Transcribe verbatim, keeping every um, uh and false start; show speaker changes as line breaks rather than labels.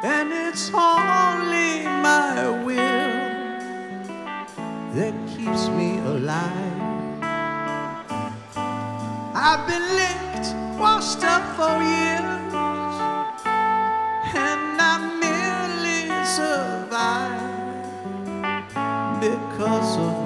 and it's only my will that keeps me alive. I've been licked, washed up for years, and I merely survive because of